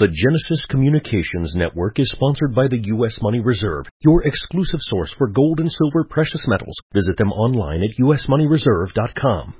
The Genesis Communications Network is sponsored by the U.S. Money Reserve, your exclusive source for gold and silver precious metals. Visit them online at usmoneyreserve.com.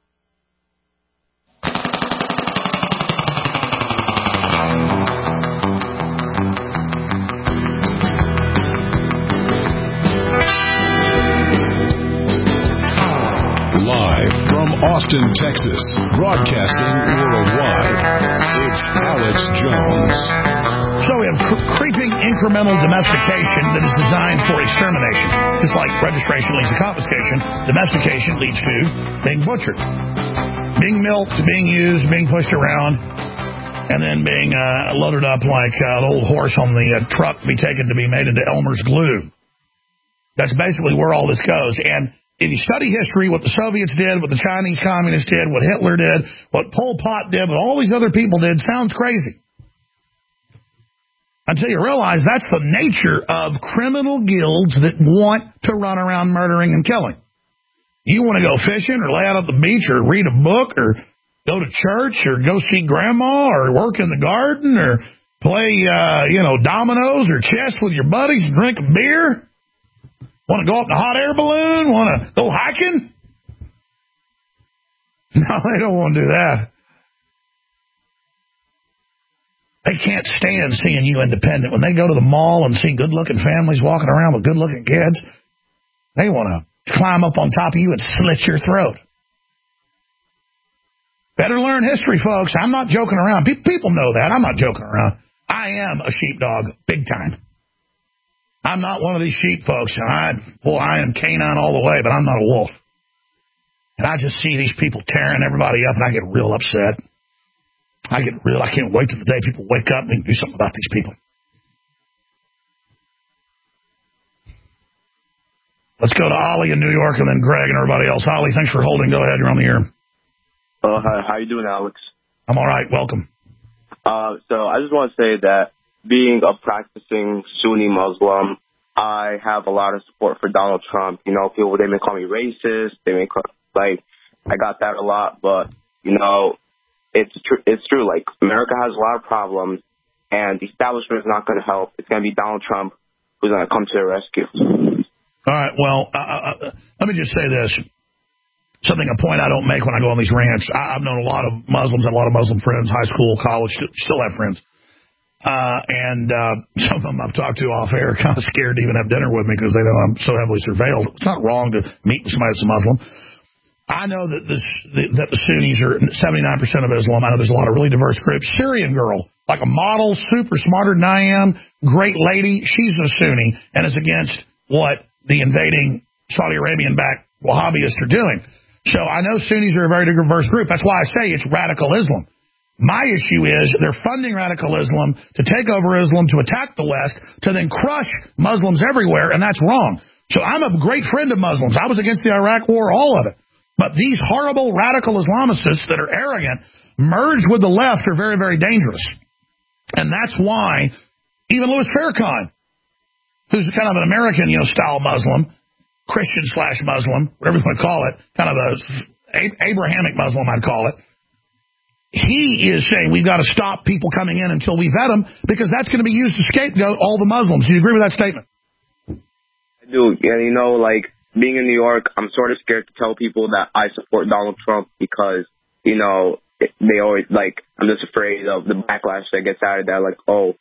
Live from Austin, Texas, broadcasting worldwide, it's Alex Jones. So we have creeping incremental domestication that is designed for extermination. Just like registration leads to confiscation, domestication leads to being butchered, being milked, being used, being pushed around, and then being loaded up like an old horse on the truck to be taken to be made into Elmer's glue. That's basically where all this goes. And if you study history, what the Soviets did, what the Chinese communists did, what Hitler did, what Pol Pot did, what all these other people did, sounds crazy. Until you realize that's the nature of criminal guilds that want to run around murdering and killing. You want to go fishing or lay out at the beach or read a book or go to church or go see grandma or work in the garden or play, dominoes or chess with your buddies and drink a beer? Want to go up in a hot air balloon? Want to go hiking? No, they don't want to do that. They can't stand seeing you independent. When they go to the mall and see good-looking families walking around with good-looking kids, they want to climb up on top of you and slit your throat. Better learn history, folks. I'm not joking around. People know that. I'm not joking around. I am a sheepdog, big time. I'm not one of these sheep folks. I am canine all the way, but I'm not a wolf. And I just see these people tearing everybody up, and I get real upset. I can't wait till the day people wake up and we can do something about these people. Let's go to Ollie in New York and then Greg and everybody else. Ollie, thanks for holding. Go ahead. You're on the air. Hi. How you doing, Alex? I'm all right. Welcome. So I just want to say that being a practicing Sunni Muslim, I have a lot of support for Donald Trump. You know, people, they may call me racist. They may call, I got that a lot, but, it's true. Like, America has a lot of problems, and the establishment is not going to help. It's going to be Donald Trump who's going to come to the rescue. All right. Well, let me just say this. A point I don't make when I go on these rants. I've known a lot of Muslims, a lot of Muslim friends, high school, college, still have friends. And some of them I've talked to off air kind of scared to even have dinner with me because they know I'm so heavily surveilled. It's not wrong to meet with somebody that's a Muslim. I know that the Sunnis are 79% of Islam. I know there's a lot of really diverse groups. Syrian girl, like a model, super smarter than I am, great lady. She's a Sunni and is against what the invading Saudi Arabian-backed Wahhabists are doing. So I know Sunnis are a very diverse group. That's why I say it's radical Islam. My issue is they're funding radical Islam to take over Islam, to attack the West, to then crush Muslims everywhere, and that's wrong. So I'm a great friend of Muslims. I was against the Iraq War, all of it. But these horrible radical Islamicists that are arrogant, merged with the left, are very, very dangerous. And that's why even Louis Farrakhan, who's kind of an American, style Muslim, Christian/Muslim, whatever you want to call it, kind of a Abrahamic Muslim, I'd call it, he is saying we've got to stop people coming in until we vet them because that's going to be used to scapegoat all the Muslims. Do you agree with that statement? I do. Yeah, being in New York, I'm sort of scared to tell people that I support Donald Trump because, they always, I'm just afraid of the backlash that gets out of that.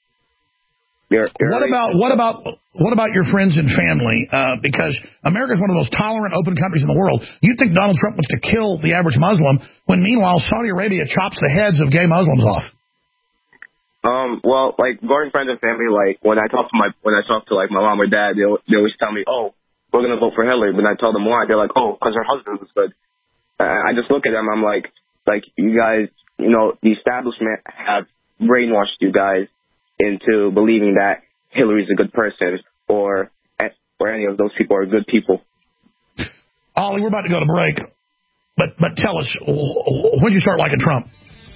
What about your friends and family? Because America is one of the most tolerant, open countries in the world. You think Donald Trump wants to kill the average Muslim when, meanwhile, Saudi Arabia chops the heads of gay Muslims off? Going friends and family, when I talk to my mom or dad, they always tell me, "Oh, we're gonna vote for Hillary." When I tell them why, they're like, "Oh, because her husband was good." I just look at them. I'm like you guys, the establishment have brainwashed you guys into believing that Hillary's a good person or any of those people are good people. Ollie, we're about to go to break, but tell us, when did you start liking Trump?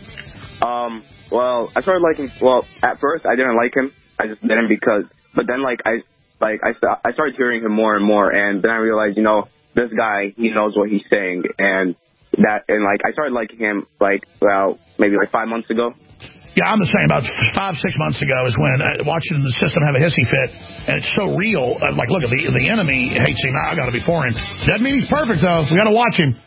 I started liking. Well, at first I didn't like him. I just didn't but then I started hearing him more and more, and then I realized, this guy, he knows what he's saying, and I started liking him maybe 5 months ago. Yeah, I'm the same. About 5-6 months ago is when watching the system have a hissy fit, and it's so real. I'm like, look, if the enemy hates him, I got to be for him. Doesn't mean he's perfect, though. We got to watch him.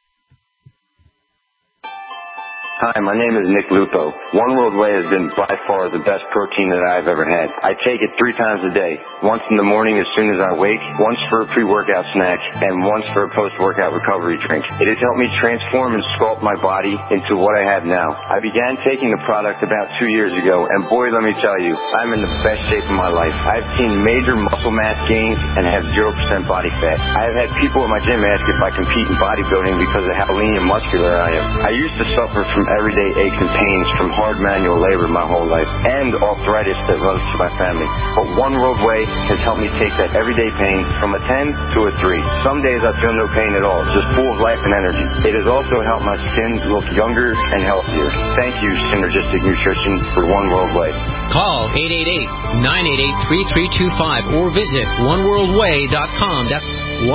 Hi, my name is Nick Lupo. One World Whey has been by far the best protein that I've ever had. I take it 3 times a day. Once in the morning as soon as I wake, once for a pre-workout snack, and once for a post-workout recovery drink. It has helped me transform and sculpt my body into what I have now. I began taking the product about 2 years ago, and boy, let me tell you, I'm in the best shape of my life. I've seen major muscle mass gains and have 0% body fat. I have had people at my gym ask if I compete in bodybuilding because of how lean and muscular I am. I used to suffer from everyday aches and pains from hard manual labor my whole life and arthritis that runs through my family. But One World Whey has helped me take that everyday pain from a 10 to a 3. Some days I feel no pain at all, just full of life and energy. It has also helped my skin look younger and healthier. Thank you, Synergistic Nutrition, for One World Whey. Call 888-988-3325 or visit oneworldwhey.com. That's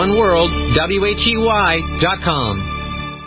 oneworldwhey.com.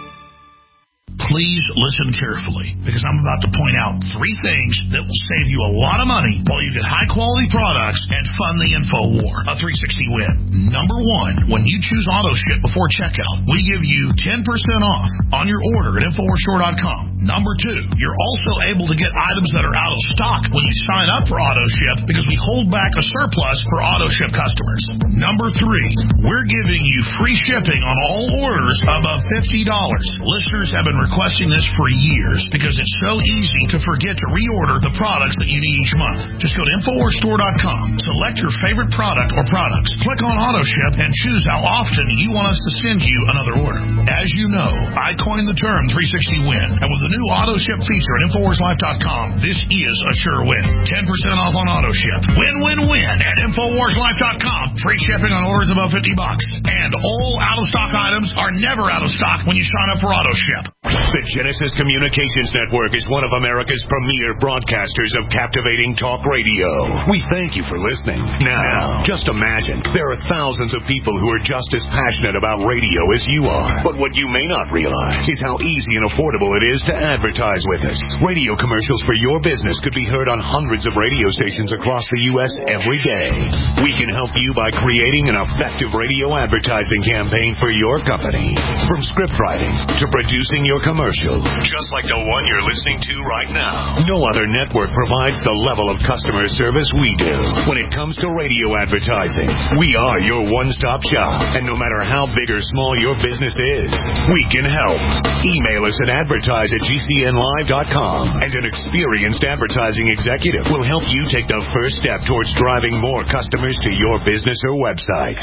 Please listen carefully, because I'm about to point out 3 things that will save you a lot of money while you get high-quality products and fund the info war. A 360 win. Number 1, when you choose AutoShip before checkout, we give you 10% off on your order at InfoWarsStore.com. Number 2, you're also able to get items that are out of stock when you sign up for AutoShip because we hold back a surplus for AutoShip customers. Number 3, we're giving you free shipping on all orders above $50. Listeners have been requesting this for years because it's so easy to forget to reorder the products that you need each month. Just go to InfoWarsStore.com, select your favorite product or products, click on AutoShip, and choose how often you want us to send you another order. As you know, I coined the term 360 win, and with the new AutoShip feature at InfoWarsLife.com, this is a sure win. 10% off on AutoShip. Win-win-win at InfoWarsLife.com. Free shipping on orders above $50. And all out-of-stock items are never out of stock when you sign up for AutoShip. The Genesis Communications Network is one of America's premier broadcasters of captivating talk radio. We thank you for listening. Now, just imagine, there are thousands of people who are just as passionate about radio as you are. But what you may not realize is how easy and affordable it is to advertise with us. Radio commercials for your business could be heard on hundreds of radio stations across the U.S. every day. We can help you by creating an effective radio advertising campaign for your company. From script writing to producing your commercial, just like the one you're listening to right now. No other network provides the level of customer service we do. When it comes to radio advertising, we are your one-stop shop. And no matter how big or small your business is, we can help. Email us at advertise@gcnlive.com, and an experienced advertising executive will help you take the first step towards driving more customers to your business or website.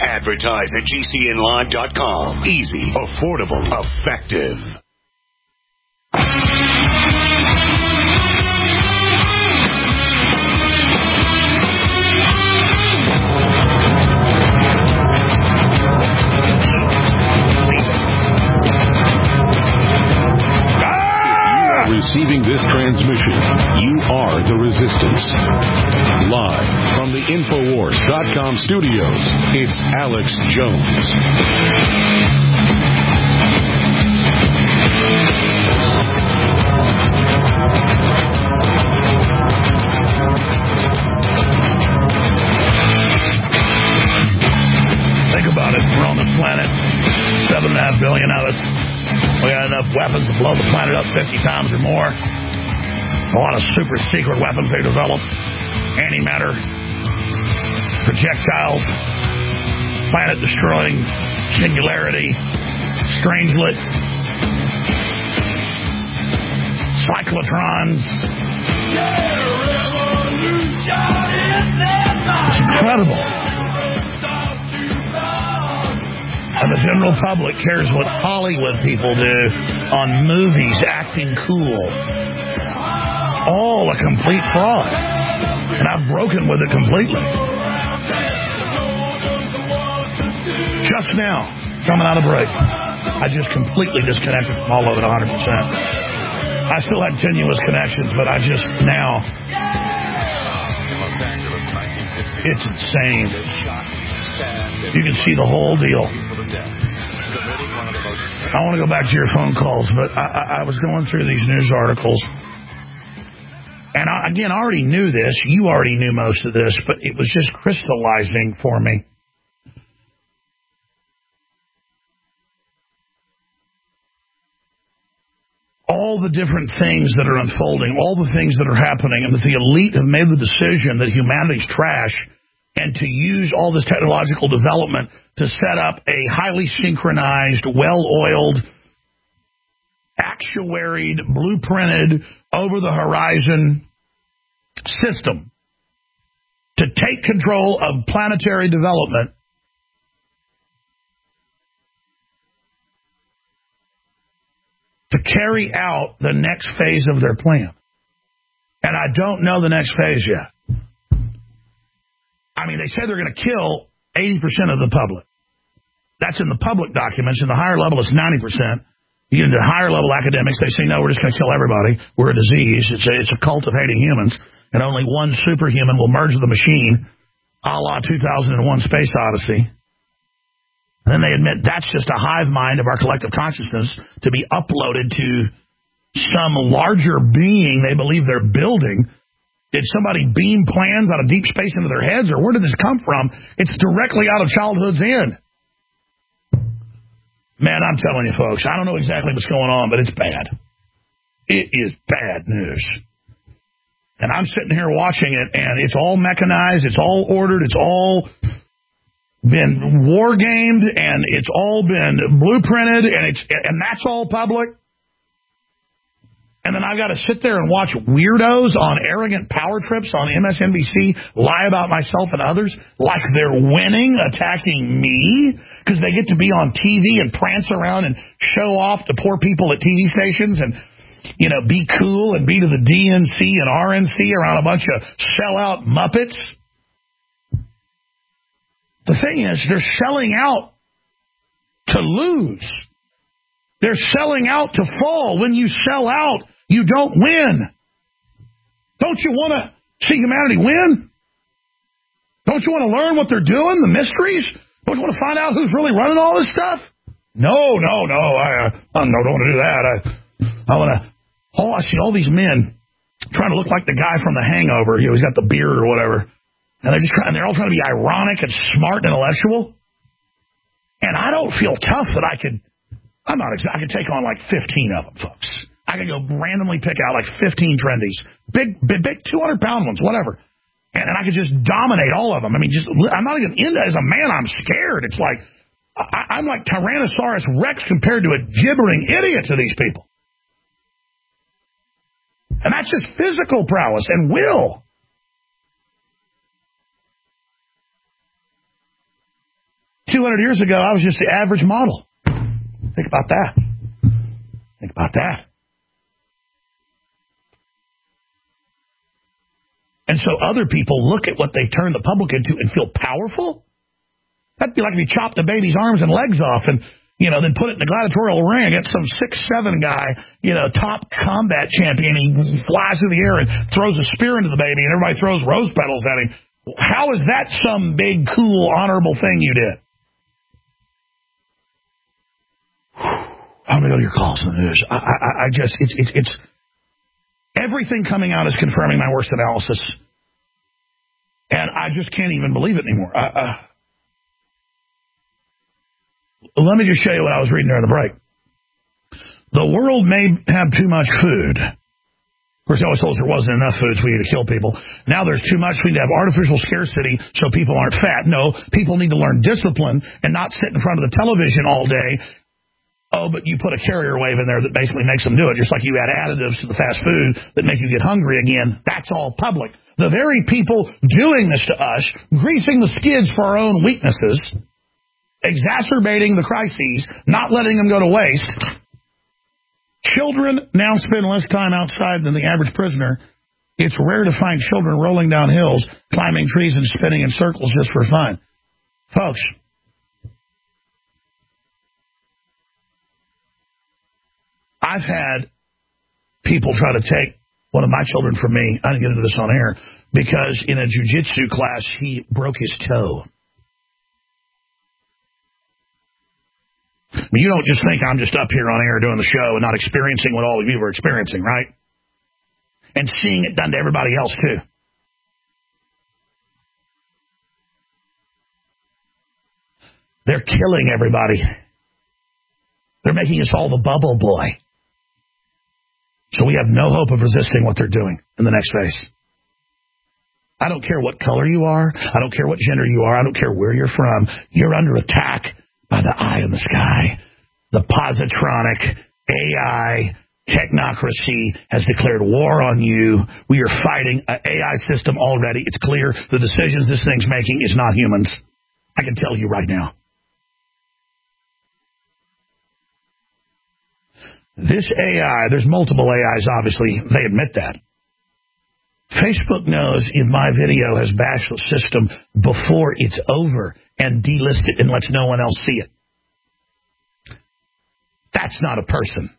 Advertise@gcnlive.com. Easy, affordable, effective. Receiving this transmission, you are the resistance. Live from the Infowars.com studios, it's Alex Jones. Think about it. We're on this planet, 7.5 billion of us. We got enough weapons to blow the planet up 50 times or more. A lot of super secret weapons they developed. Antimatter, projectiles, planet-destroying singularity, strangelet, cyclotrons. It's incredible. And the general public cares what Hollywood people do on movies acting cool. It's all a complete fraud. And I've broken with it completely. Just now, coming out of break, I just completely disconnected from all of it 100%. I still had tenuous connections, but I just now... It's insane. You can see the whole deal. I want to go back to your phone calls, but I was going through these news articles, And again, I already knew this. You already knew most of this, but it was just crystallizing for me. All the different things that are unfolding, all the things that are happening, and that the elite have made the decision that humanity's trash and to use all this technological development to set up a highly synchronized, well-oiled, actuaried, blueprinted, over-the-horizon system to take control of planetary development to carry out the next phase of their plan. And I don't know the next phase yet. I mean, they say they're going to kill 80% of the public. That's in the public documents. In the higher level, it's 90%. You get into higher level academics, they say, no, we're just going to kill everybody. We're a disease. It's a cult of hating humans. And only one superhuman will merge the machine, a la 2001 Space Odyssey. And then they admit that's just a hive mind of our collective consciousness to be uploaded to some larger being they believe they're building. Did somebody beam plans out of deep space into their heads, or where did this come from? It's directly out of childhood's end. Man, I'm telling you, folks, I don't know exactly what's going on, but it's bad. It is bad news. And I'm sitting here watching it, and it's all mechanized, it's all ordered, it's all been war gamed, and it's all been blueprinted, and that's all public. And then I've got to sit there and watch weirdos on arrogant power trips on MSNBC lie about myself and others like they're winning, attacking me, because they get to be on TV and prance around and show off to poor people at TV stations and, you know, be cool and be to the DNC and RNC around a bunch of sellout Muppets. The thing is, they're selling out to lose. They're selling out to fall. When you sell out, you don't win. Don't you want to see humanity win? Don't you want to learn what they're doing, the mysteries? Don't you want to find out who's really running all this stuff? No. I don't want to do that. I want to. Oh, I see all these men trying to look like the guy from The Hangover. You know, he's got the beard or whatever. And they're all trying to be ironic and smart and intellectual. And I don't feel tough that I could take on like 15 of them, folks. I could go randomly pick out like 15 trendies, big 200-pound ones, whatever. And I could just dominate all of them. I mean, I'm not even into it. As a man, I'm scared. It's like, I'm like Tyrannosaurus Rex compared to a gibbering idiot to these people. And that's just physical prowess and will. $200 years ago, I was just the average model. Think about that. Think about that. And so other people look at what they turn the public into and feel powerful? That'd be like if you chopped a baby's arms and legs off and, you know, then put it in the gladiatorial ring against some 6'7" guy, you know, top combat champion. He flies through the air and throws a spear into the baby and everybody throws rose petals at him. How is that some big, cool, honorable thing you did? I'm going to go to your calls in the news. I just, it's everything coming out is confirming my worst analysis. And I just can't even believe it anymore. Let me just show you what I was reading during the break. The world may have too much food. Of course, they always told us there wasn't enough food, so we need to kill people. Now there's too much. We need to have artificial scarcity so people aren't fat. No, people need to learn discipline and not sit in front of the television all day. Oh, but you put a carrier wave in there that basically makes them do it, just like you add additives to the fast food that make you get hungry again. That's all public. The very people doing this to us, greasing the skids for our own weaknesses, exacerbating the crises, not letting them go to waste. Children now spend less time outside than the average prisoner. It's rare to find children rolling down hills, climbing trees, and spinning in circles just for fun. Folks, I've had people try to take one of my children from me. I didn't get into this on air because in a jiu-jitsu class, he broke his toe. I mean, you don't just think I'm just up here on air doing the show and not experiencing what all of you are experiencing, right? and seeing it done to everybody else, too. They're killing everybody. They're making us all the bubble boy. So we have no hope of resisting what they're doing in the next phase. I don't care what color you are. I don't care what gender you are. I don't care where you're from. You're under attack by the eye in the sky. The positronic AI technocracy has declared war on you. We are fighting an AI system already. It's clear the decisions this thing's making is not humans. I can tell you right now. This AI, there's multiple AIs, obviously. They admit that. Facebook knows if my video has bashed the system before it's over and delist it and lets no one else see it. That's not a person.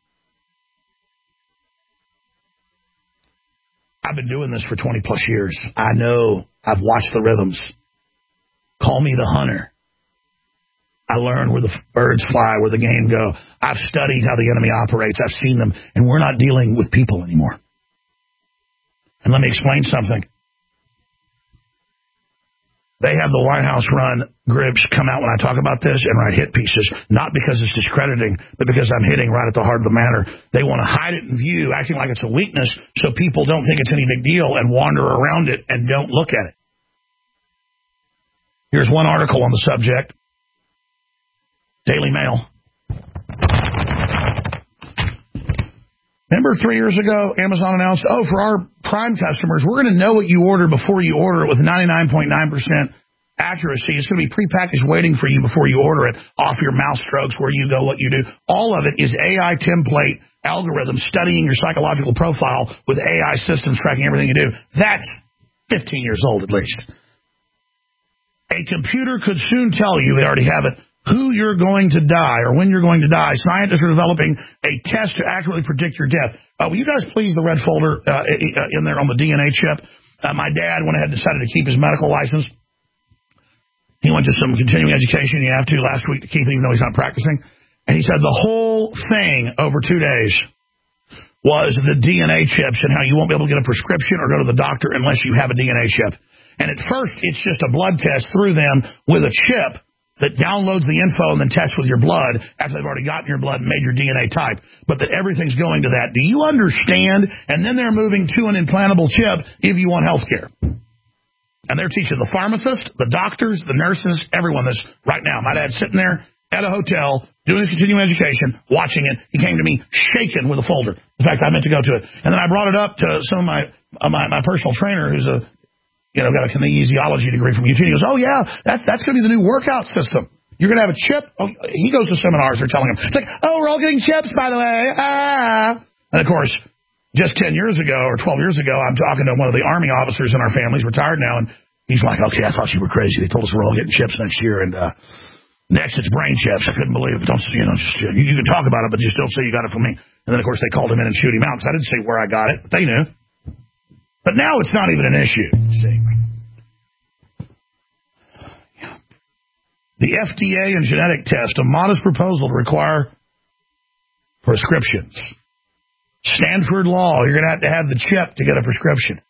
I've been doing this for 20 plus years. I know. I've watched the rhythms. Call me the hunter. I learned where the birds fly, where the game go. I've studied how the enemy operates. I've seen them, and we're not dealing with people anymore. And let me explain something. They have the White House run groups come out when I talk about this and write hit pieces, not because it's discrediting, but because I'm hitting right at the heart of the matter. They want to hide it in view, acting like it's a weakness, so people don't think it's any big deal and wander around it and don't look at it. Here's one article on the subject. Daily Mail. Remember 3 years ago, Amazon announced, for our Prime customers, we're going to know what you order before you order it with 99.9% accuracy. It's going to be prepackaged waiting for you before you order it, off your mouse strokes, where you go, what you do. All of it is AI template algorithms studying your psychological profile with AI systems tracking everything you do. That's 15 years old at least. A computer could soon tell you, they already have it, who you're going to die or when you're going to die. Scientists are developing a test to accurately predict your death. Will you guys please the red folder in there on the DNA chip? My dad went ahead and decided to keep his medical license. He went to some continuing education. You have to last week to keep it even though he's not practicing. And he said the whole thing over 2 days was the DNA chips and how you won't be able to get a prescription or go to the doctor unless you have a DNA chip. And at first, it's just a blood test through them with a chip that downloads the info and then tests with your blood after they've already gotten your blood and made your DNA type, but that everything's going to that. Do you understand? And then they're moving to an implantable chip if you want health care. And they're teaching the pharmacists, the doctors, the nurses, everyone this right now. My dad's sitting there at a hotel doing his continuing education, watching it. He came to me shaken with a folder. In fact, I meant to go to it. And then I brought it up to some of my personal trainer who's got a kinesiology degree from UT. He goes, yeah, that's going to be the new workout system. You're going to have a chip. Oh, he goes to seminars. They're telling him. It's like, we're all getting chips, by the way. And, of course, just 10 years ago or 12 years ago, I'm talking to one of the Army officers in our family. He's retired now, and he's like, okay, I thought you were crazy. They told us we're all getting chips next year, and next it's brain chips. I couldn't believe it. You can talk about it, but just don't say you got it from me. And then, of course, they called him in and shoot him out because I didn't say where I got it, but they knew. But now it's not even an issue. See? The FDA and genetic test, a modest proposal to require prescriptions. Stanford Law, you're going to have the chip to get a prescription.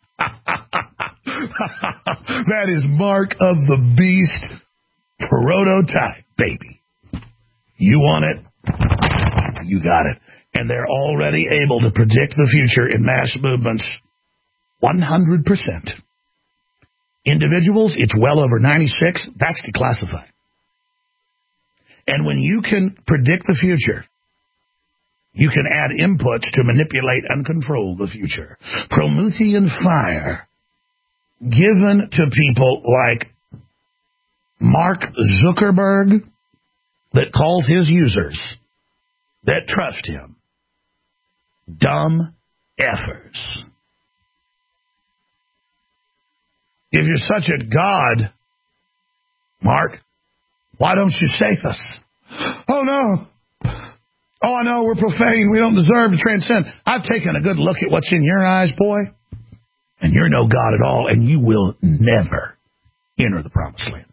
That is Mark of the Beast prototype, baby. You want it? You got it. And they're already able to predict the future in mass movements 100%. Individuals, it's well over 96. That's declassified. And when you can predict the future, you can add inputs to manipulate and control the future. Promethean fire given to people like Mark Zuckerberg that calls his users that trust him dumb effers. If you're such a god, Mark, why don't you save us? Oh, no. Oh, I know, we're profane. We don't deserve to transcend. I've taken a good look at what's in your eyes, boy, and you're no god at all, and you will never enter the promised land.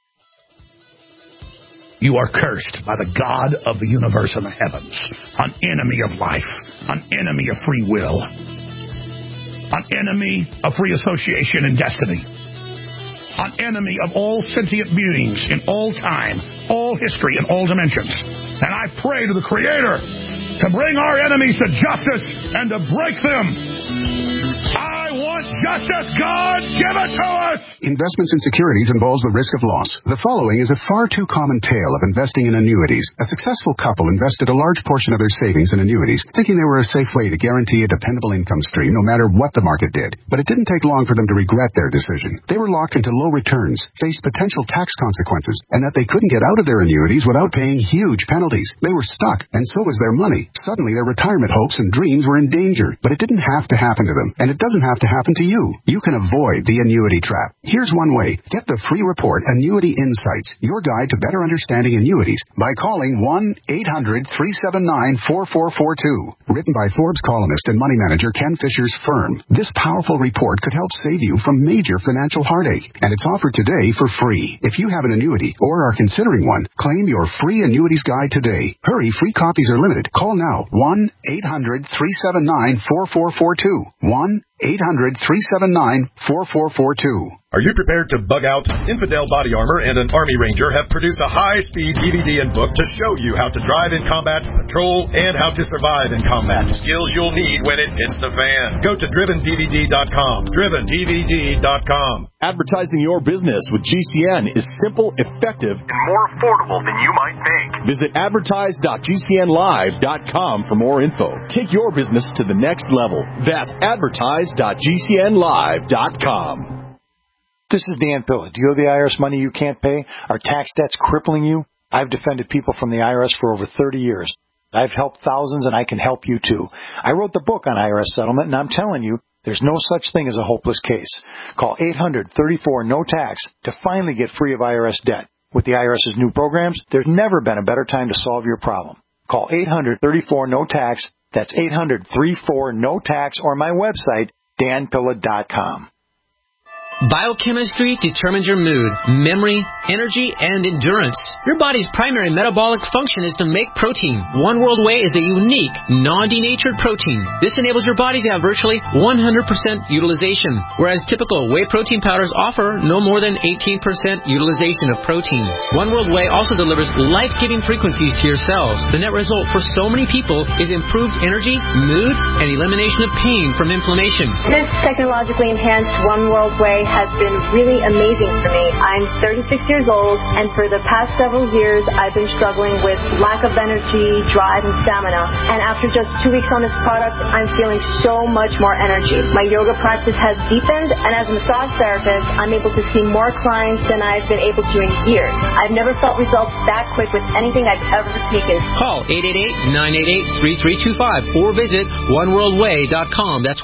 You are cursed by the God of the universe and the heavens, an enemy of life, an enemy of free will. an enemy of free association and destiny, an enemy of all sentient beings in all time, all history, and all dimensions. And I pray to the Creator to bring our enemies to justice and to break them. I want justice. God, give it to us. Investments in securities involves the risk of loss. The following is a far too common tale of investing in annuities. A successful couple invested a large portion of their savings in annuities, thinking they were a safe way to guarantee a dependable income stream no matter what the market did. But it didn't take long for them to regret their decision. They were locked into low returns, faced potential tax consequences, and that they couldn't get out of their annuities without paying huge penalties. They were stuck, and so was their money. Suddenly, their retirement hopes and dreams were in danger. But it didn't have to happen to them, and it doesn't have to happen to you. You can avoid the annuity trap. Here's one way. Get the free report, Annuity Insights, your guide to better understanding annuities, by calling 1-800-379-4442. Written by Forbes columnist and money manager Ken Fisher's firm. This powerful report could help save you from major financial heartache, and it's offered today for free. If you have an annuity or are considering one, claim your free annuities guide today. Hurry, free copies are limited. Call now. 1-800-379-4442. 1-800-379-4442. Are you prepared to bug out? Infidel Body Armor and an Army Ranger have produced a high-speed DVD and book to show you how to drive in combat, patrol, and how to survive in combat. Skills you'll need when it hits the fan. Go to DrivenDVD.com. DrivenDVD.com. Advertising your business with GCN is simple, effective, and more affordable than you might think. Visit advertise.gcnlive.com for more info. Take your business to the next level. That's advertise.gcnlive.com. This is Dan Pilla. Do you owe the IRS money you can't pay? Are tax debts crippling you? I've defended people from the IRS for over 30 years. I've helped thousands, and I can help you too. I wrote the book on IRS settlement, and I'm telling you, there's no such thing as a hopeless case. Call 800-34-NO-TAX to finally get free of IRS debt. With the IRS's new programs, there's never been a better time to solve your problem. Call 800-34-NO-TAX. That's 800-34-NO-TAX, or my website, danpilla.com. Biochemistry determines your mood, memory, energy, and endurance. Your body's primary metabolic function is to make protein. One World Whey is a unique, non-denatured protein. This enables your body to have virtually 100% utilization, whereas typical whey protein powders offer no more than 18% utilization of protein. One World Whey also delivers life-giving frequencies to your cells. The net result for so many people is improved energy, mood, and elimination of pain from inflammation. This technologically enhanced One World Whey has been really amazing for me. I'm 36 years old, and for the past several years, I've been struggling with lack of energy, drive, and stamina. And after just 2 weeks on this product, I'm feeling so much more energy. My yoga practice has deepened, and as a massage therapist, I'm able to see more clients than I've been able to in years. I've never felt results that quick with anything I've ever taken. Call 888-988-3325 or visit oneworldwhey.com. That's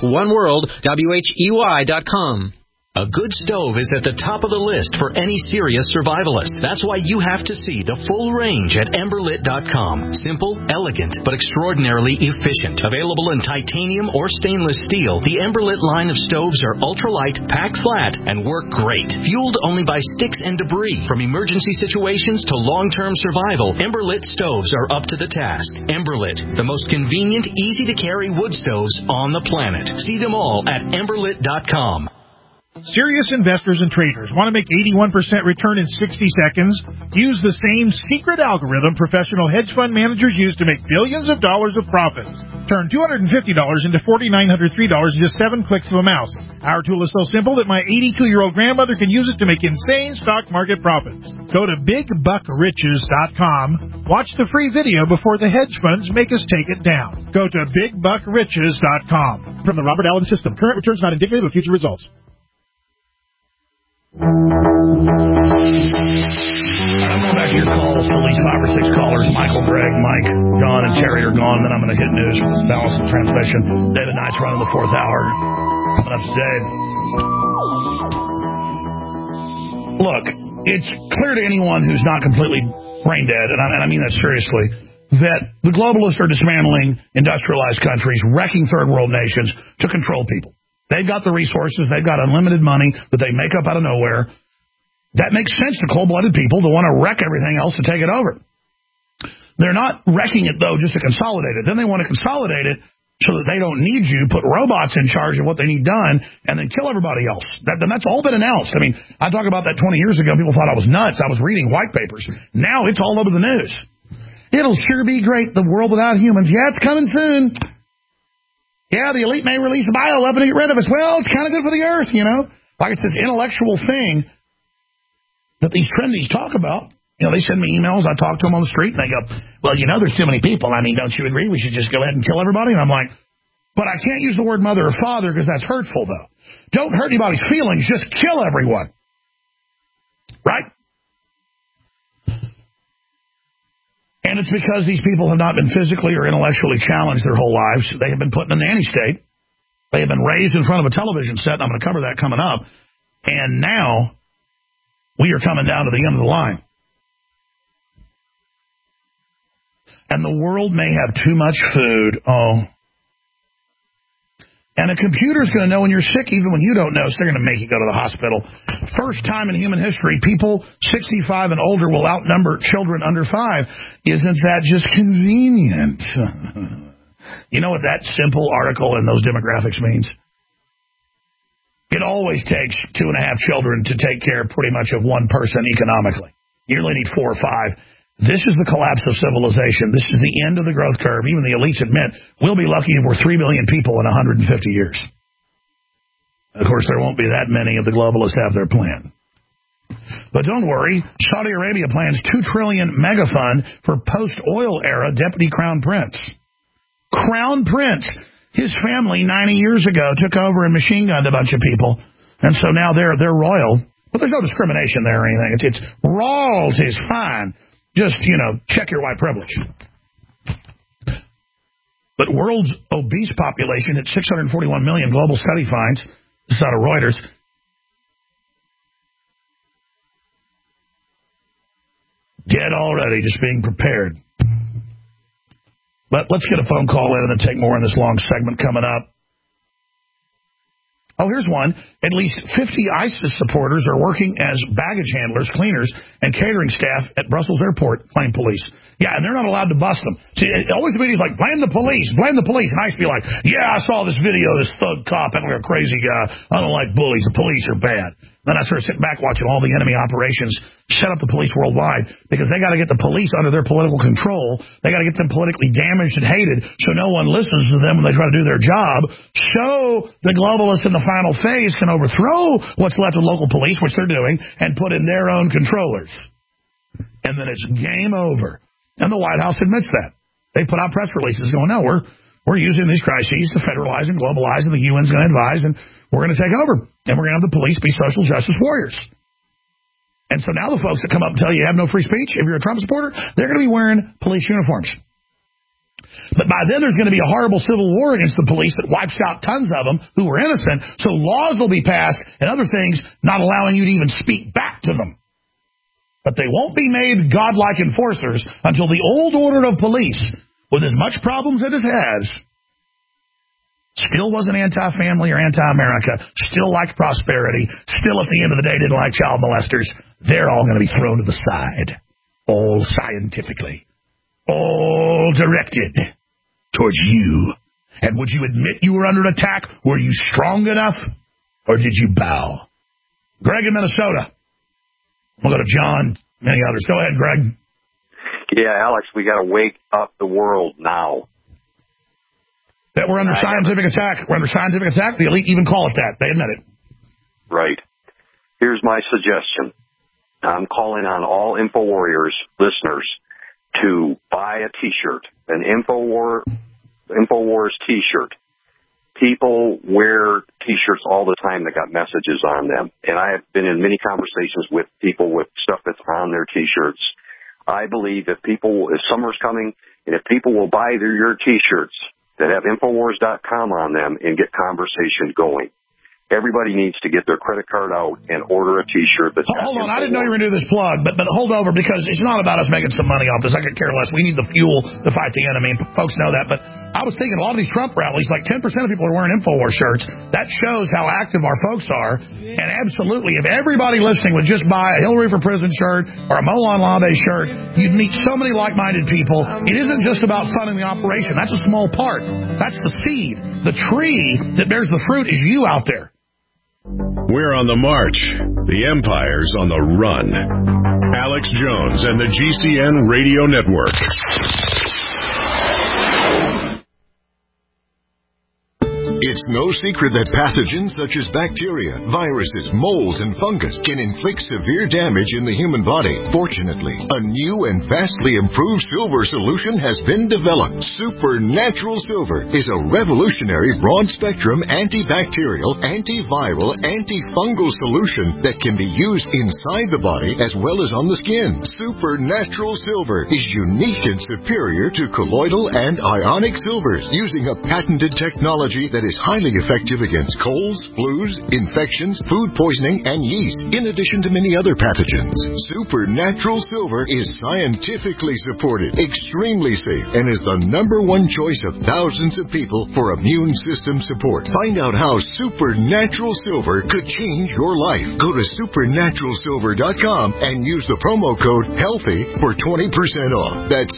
oneworld.com. A good stove is at the top of the list for any serious survivalist. That's why you have to see the full range at Emberlit.com. Simple, elegant, but extraordinarily efficient. Available in titanium or stainless steel, the Emberlit line of stoves are ultralight, pack flat, and work great. Fueled only by sticks and debris. From emergency situations to long-term survival, Emberlit stoves are up to the task. Emberlit, the most convenient, easy-to-carry wood stoves on the planet. See them all at Emberlit.com. Serious investors and traders want to make 81% return in 60 seconds? Use the same secret algorithm professional hedge fund managers use to make billions of dollars of profits. Turn $250 into $4,903 in just 7 clicks of a mouse. Our tool is so simple that my 82-year-old grandmother can use it to make insane stock market profits. Go to BigBuckRiches.com. Watch the free video before the hedge funds make us take it down. Go to BigBuckRiches.com. From the Robert Allen System, current returns not indicative of future results. I'm going back to your calls. At least 5 or 6 callers. Michael, Greg, Mike, John, and Terry are gone. Then I'm going to hit news with balance of transmission. David Knight's running the 4th hour. Coming up today. Look, it's clear to anyone who's not completely brain dead, and I mean that seriously, that the globalists are dismantling industrialized countries, wrecking third world nations to control people. They've got the resources. They've got unlimited money that they make up out of nowhere. That makes sense to cold-blooded people to want to wreck everything else to take it over. They're not wrecking it, though, just to consolidate it. Then they want to consolidate it so that they don't need you, put robots in charge of what they need done, and then kill everybody else. That's all been announced. I mean, I talked about that 20 years ago. People thought I was nuts. I was reading white papers. Now it's all over the news. It'll sure be great, the world without humans. Yeah, it's coming soon. Yeah, the elite may release a bioweapon to get rid of us. Well, it's kind of good for the earth, you know. Like it's this intellectual thing that these trendies talk about. You know, they send me emails. I talk to them on the street, and they go, well, you know, there's too many people. I mean, don't you agree? We should just go ahead and kill everybody? And I'm like, but I can't use the word mother or father because that's hurtful, though. Don't hurt anybody's feelings. Just kill everyone. Right? And it's because these people have not been physically or intellectually challenged their whole lives. They have been put in a nanny state. They have been raised in front of a television set, and I'm going to cover that coming up. And now we are coming down to the end of the line. And the world may have too much food. Oh. And a computer's going to know when you're sick even when you don't know, so they're going to make you go to the hospital. First time in human history, people 65 and older will outnumber children under 5. Isn't that just convenient? You know what that simple article and those demographics means? It always takes 2.5 children to take care pretty much of one person economically. You only need 4 or 5. This is the collapse of civilization. This is the end of the growth curve. Even the elites admit we'll be lucky if we're 3 billion people in 150 years. Of course, there won't be that many if the globalists have their plan. But don't worry, Saudi Arabia plans $2 trillion mega fund for post-oil era deputy crown prince. Crown prince. His family 90 years ago took over and machine gunned a bunch of people. And so now they're royal. But there's no discrimination there or anything. It's royalties, fine. Just, you know, check your white privilege. But world's obese population at 641 million, global study finds, this is out of Reuters, dead already, just being prepared. But let's get a phone call in and then take more in this long segment coming up. Oh, here's one. At least 50 ISIS supporters are working as baggage handlers, cleaners, and catering staff at Brussels airport, claim police. Yeah, and they're not allowed to bust them. See, always the video's like, blame the police, blame the police. And I used to be like, yeah, I saw this video of this thug cop acting like a crazy guy. I don't like bullies. The police are bad. Then I started sitting back watching all the enemy operations set up the police worldwide because they got to get the police under their political control. They got to get them politically damaged and hated so no one listens to them when they try to do their job. So the globalists in the final phase can overthrow what's left of local police, which they're doing, and put in their own controllers. And then it's game over. And the White House admits that. They put out press releases going, no, we're using these crises to federalize and globalize, and the UN's going to advise, and we're going to take over. And we're going to have the police be social justice warriors. And so now the folks that come up and tell you have no free speech, if you're a Trump supporter, they're going to be wearing police uniforms. But by then there's going to be a horrible civil war against the police that wipes out tons of them who were innocent. So laws will be passed and other things not allowing you to even speak back to them. But they won't be made godlike enforcers until the old order of police, with as much problems as it has, still wasn't anti-family or anti-America, still liked prosperity, still at the end of the day didn't like child molesters. They're all going to be thrown to the side, all scientifically, all directed towards you. And would you admit you were under attack? Were you strong enough, or did you bow? Greg in Minnesota. We'll go to John, many others. Go ahead, Greg. Yeah, Alex, we got to wake up the world now. That we're under scientific attack. We're under scientific attack. The elite even call it that. They admit it. Right. Here's my suggestion. I'm calling on all InfoWarriors listeners to buy a T-shirt, an InfoWars T-shirt. People wear T-shirts all the time that got messages on them. And I have been in many conversations with people with stuff that's on their T-shirts. I believe if summer's coming, and if people will buy your T-shirts that have Infowars.com on them and get conversation going. Everybody needs to get their credit card out and order a T-shirt. Hold on, I didn't know you were going to do this plug, but hold over, because it's not about us making some money off this. I could care less. We need the fuel to fight the enemy, and folks know that. But I was thinking a lot of these Trump rallies, like 10% of people are wearing InfoWars shirts. That shows how active our folks are. And absolutely, if everybody listening would just buy a Hillary for President shirt or a Molon Labe shirt, you'd meet so many like-minded people. It isn't just about funding the operation. That's a small part. That's the seed. The tree that bears the fruit is you out there. We're on the march. The empire's on the run. Alex Jones and the GCN Radio Network. It's no secret that pathogens such as bacteria, viruses, molds, and fungus can inflict severe damage in the human body. Fortunately, a new and vastly improved silver solution has been developed. Supernatural Silver is a revolutionary broad-spectrum antibacterial, antiviral, antifungal solution that can be used inside the body as well as on the skin. Supernatural Silver is unique and superior to colloidal and ionic silvers, using a patented technology that is highly effective against colds, flus, infections, food poisoning, and yeast, in addition to many other pathogens. Supernatural Silver is scientifically supported, extremely safe, and is the #1 choice of thousands of people for immune system support. Find out how Supernatural Silver could change your life. Go to supernaturalsilver.com and use the promo code HEALTHY for 20% off. That's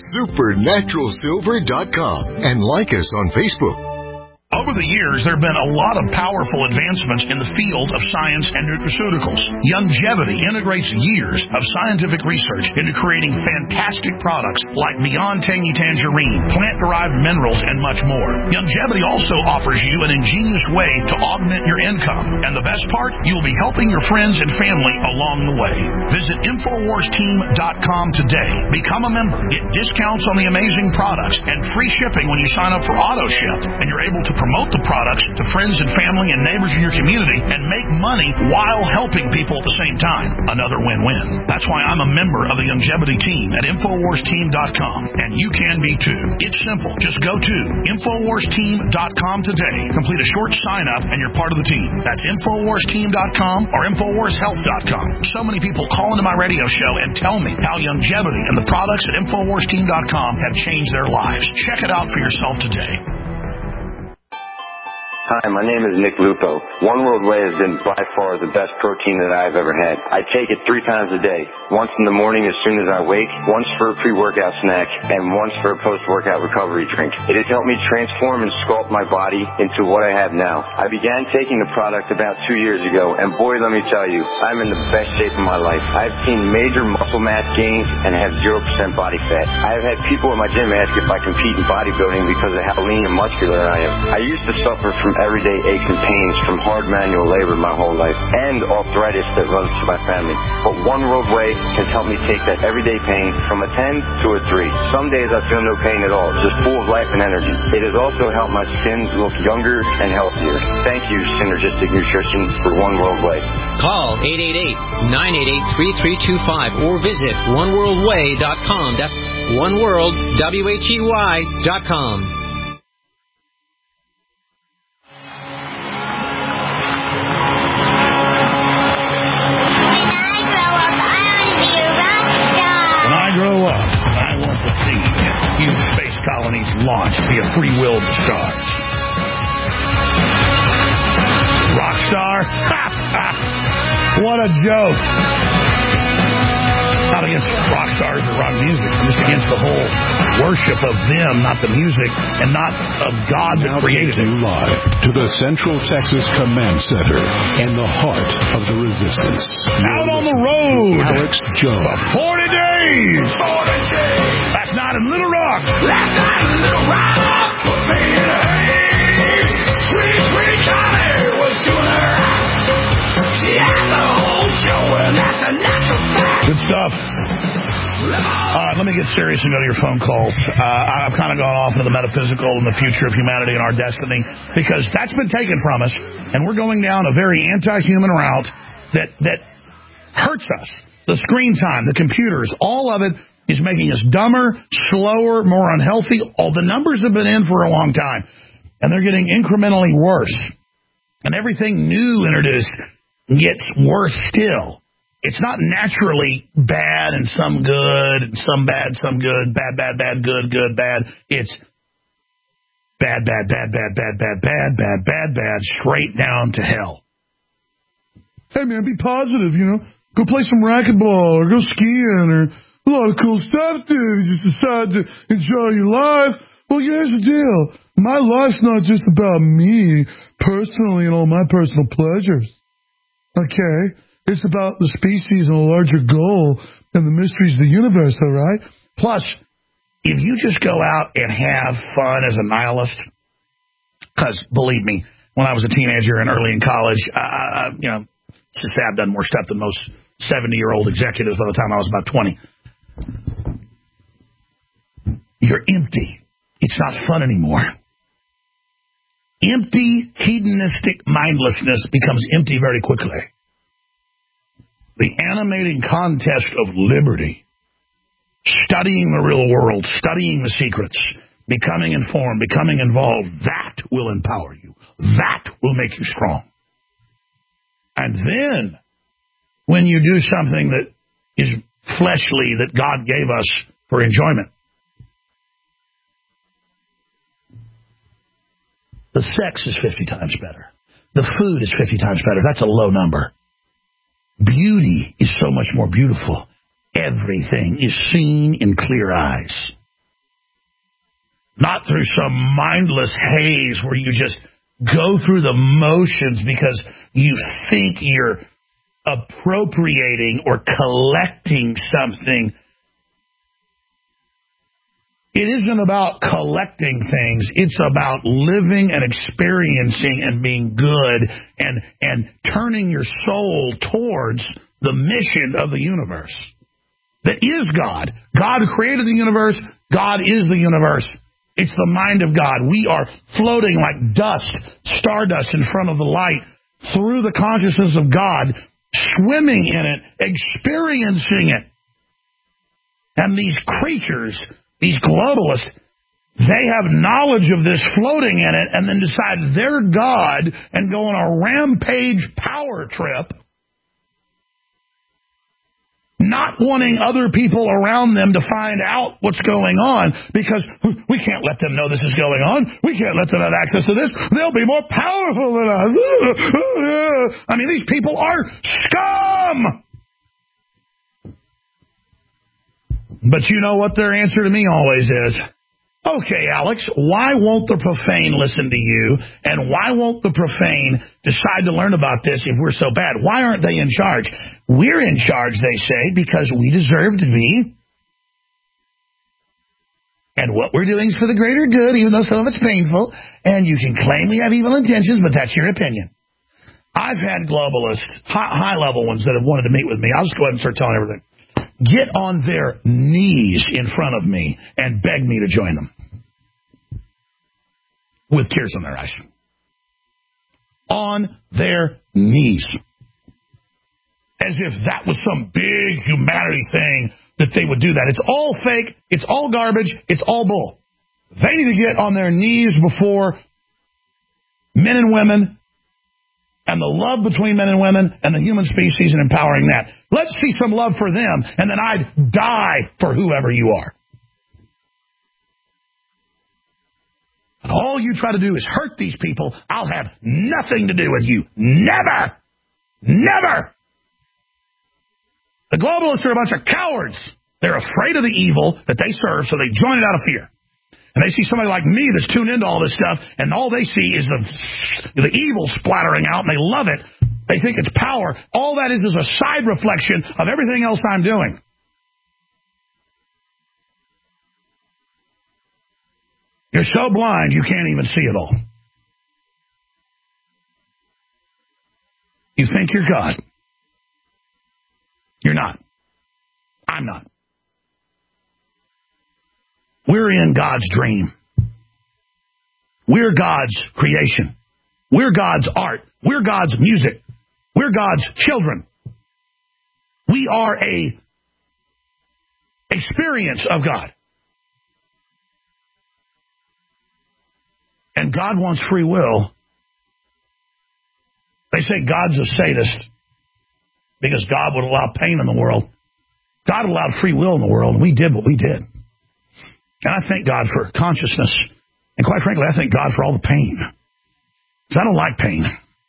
supernaturalsilver.com. And like us on Facebook. Over the years, there have been a lot of powerful advancements in the field of science and nutraceuticals. Youngevity integrates years of scientific research into creating fantastic products like Beyond Tangy Tangerine, plant-derived minerals, and much more. Youngevity also offers you an ingenious way to augment your income. And the best part, you will be helping your friends and family along the way. Visit InfoWarsTeam.com today. Become a member. Get discounts on the amazing products and free shipping when you sign up for AutoShip. And you're able to promote the products to friends and family and neighbors in your community and make money while helping people at the same time. Another win-win. That's why I'm a member of the Youngevity team at InfoWarsTeam.com. And you can be too. It's simple. Just go to InfoWarsTeam.com today. Complete a short sign-up and you're part of the team. That's InfoWarsTeam.com or InfoWarsHealth.com. So many people call into my radio show and tell me how Youngevity and the products at InfoWarsTeam.com have changed their lives. Check it out for yourself today. Hi, my name is Nick Lupo. One World Whey has been by far the best protein that I've ever had. I take it 3 times a day. Once in the morning as soon as I wake, once for a pre-workout snack, and once for a post-workout recovery drink. It has helped me transform and sculpt my body into what I have now. I began taking the product about 2 years ago, and boy, let me tell you, I'm in the best shape of my life. I've seen major muscle mass gains and have 0% body fat. I have had people at my gym ask if I compete in bodybuilding because of how lean and muscular I am. I used to suffer from everyday aches and pains from hard manual labor my whole life and arthritis that runs to my family. But One World Whey has helped me take that everyday pain from a 10 to a 3. Some days I feel no pain at all, just full of life and energy. It has also helped my skin look younger and healthier. Thank you, Synergistic Nutrition, for One World Whey. Call 888-988-3325 or visit oneworldwhey.com. That's oneworldwhey.com. Colonies launched via free will stars. Rockstar? What a joke. Not against rock stars or rock music. I'm just against the whole worship of them, not the music, and not of God that created it. Live to the Central Texas Command Center in the heart of the resistance. Out on the road. Alex Jones. For 40 days. 40 days. Last night in Little Rock. Last night in Little Rock. Put me in a haze. Sweet, sweet Connie was doing her right. She had the whole show, and that's a natural fact. Good stuff. All right, let me get serious and go to your phone calls. I've kind of gone off into the metaphysical and the future of humanity and our destiny because that's been taken from us, and we're going down a very anti-human route that hurts us. The screen time, the computers, all of it is making us dumber, slower, more unhealthy. All the numbers have been in for a long time, and they're getting incrementally worse. And everything new introduced gets worse still. It's not naturally bad and some good and some bad, some good, bad, bad, bad, good, good, bad. It's Bad, straight down to hell. Hey, man, be positive, Go play some racquetball or go skiing or a lot of cool stuff, dude. You just decide to enjoy your life. Well, here's the deal. My life's not just about me personally and all my personal pleasures. Okay? It's about the species and a larger goal and the mysteries of the universe, all right? Plus, if you just go out and have fun as a nihilist, because believe me, when I was a teenager and early in college, it's just say I've done more stuff than most 70-year-old executives by the time I was about 20. You're empty. It's not fun anymore. Empty, hedonistic mindlessness becomes empty very quickly. The animating contest of liberty, studying the real world, studying the secrets, becoming informed, becoming involved, that will empower you. That will make you strong. And then, when you do something that is fleshly that God gave us for enjoyment, the sex is 50 times better. The food is 50 times better. That's a low number. Beauty is so much more beautiful. Everything is seen in clear eyes. Not through some mindless haze where you just go through the motions because you think you're appropriating or collecting something. It isn't about collecting things. It's about living and experiencing and being good and turning your soul towards the mission of the universe. That is God. God created the universe. God is the universe. It's the mind of God. We are floating like dust, stardust in front of the light through the consciousness of God, swimming in it, experiencing it. And these creatures, these globalists, they have knowledge of this floating in it and then decide they're God and go on a rampage power trip, not wanting other people around them to find out what's going on because we can't let them know this is going on. We can't let them have access to this. They'll be more powerful than us. I mean, these people are scum. But you know what their answer to me always is? Okay, Alex, why won't the profane listen to you? And why won't the profane decide to learn about this if we're so bad? Why aren't they in charge? We're in charge, they say, because we deserve to be. And what we're doing is for the greater good, even though some of it's painful. And you can claim we have evil intentions, but that's your opinion. I've had globalists, high-level ones that have wanted to meet with me. I'll just go ahead and start telling everything. Get on their knees in front of me and beg me to join them. With tears in their eyes. On their knees. As if that was some big humanity thing that they would do that. It's all fake. It's all garbage. It's all bull. They need to get on their knees before men and women and the love between men and women and the human species and empowering that. Let's see some love for them, and then I'd die for whoever you are. And all you try to do is hurt these people. I'll have nothing to do with you. Never. Never. The globalists are a bunch of cowards. They're afraid of the evil that they serve, so they join it out of fear. And they see somebody like me that's tuned into all this stuff, and all they see is the evil splattering out, and they love it. They think it's power. All that is a side reflection of everything else I'm doing. You're so blind, you can't even see it all. You think you're God. You're not. I'm not. We're in God's dream. We're God's creation. We're God's art. We're God's music. We're God's children. We are a experience of God. And God wants free will. They say God's a sadist because God would allow pain in the world. God allowed free will in the world, and we did what we did. And I thank God for consciousness And quite frankly, I thank God for all the pain. Because I don't like pain.